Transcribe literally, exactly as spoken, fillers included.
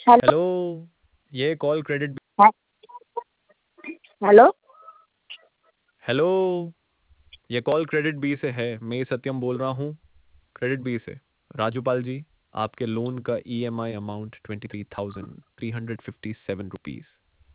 Hello. Hello, ये call credit है- hello. Hello, ये कॉल क्रेडिट बी से है। मैं सत्यम बोल रहा हूँ क्रेडिट बी से। राजूपाल जी, आपके लोन का EMI amount twenty three thousand three hundred fifty seven rupees